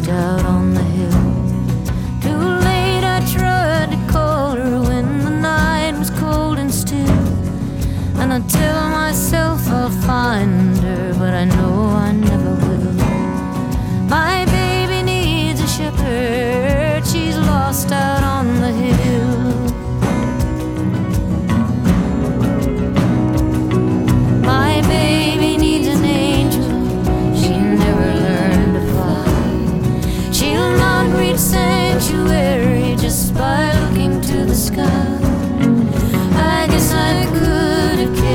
out on the hill. Too late I tried to call her when the night was cold and still, and I tell myself I'll find her, but I know I never